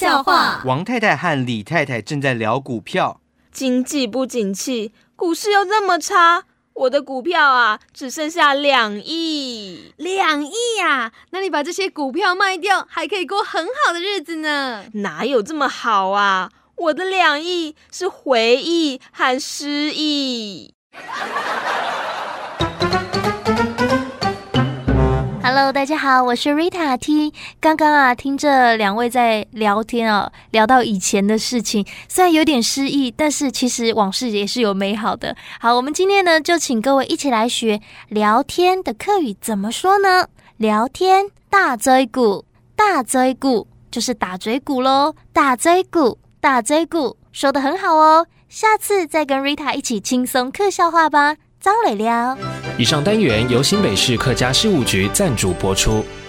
笑话。 王太太和李太太正在聊股票。 经济不景气，股市又这么差，我的股票啊只剩下2亿。 2亿啊？那你把这些股票卖掉，还可以过很好的日子呢。 哪有这么好啊？我的2亿是回忆和失忆。 Hello， 大家好，我是 Rita T。刚刚听这2位在聊天哦，聊到以前的事情，虽然有点失意，但是其实往事也是有美好的。好，我们今天呢，就请各位一起来学聊天的客语怎么说呢？聊天大嘴鼓，大嘴鼓就是打嘴鼓咯，打嘴鼓，打嘴鼓，说得很好哦。下次再跟 Rita 一起轻松客笑话吧。张磊聊。 以上单元由新北市客家事务局赞助播出。